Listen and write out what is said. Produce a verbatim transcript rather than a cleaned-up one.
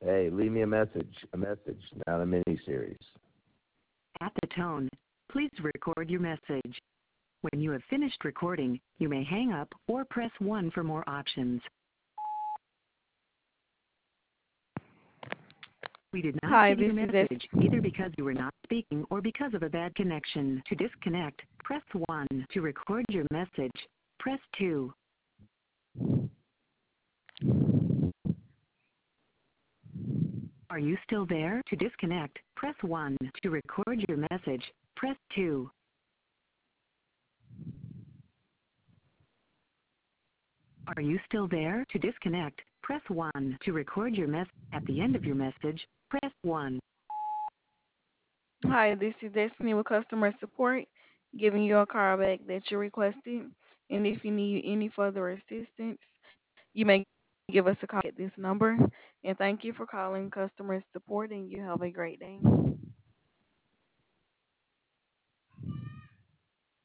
Hey, leave me a message. A message, not a mini-series. At the tone, please record your message. When you have finished recording, you may hang up or press one for more options. We did not Hi, get this your is Des- message, either because you were not speaking or because of a bad connection. To disconnect, press one. To record your message, press two. Are you still there? To disconnect, press one. To record your message, press two. Are you still there? To disconnect, press one. To record your message at the end of your message, press one. Hi, this is Destiny with customer support, giving you a call back that you requested. And if you need any further assistance, you may give us a call at this number. And thank you for calling customer support, and you have a great day.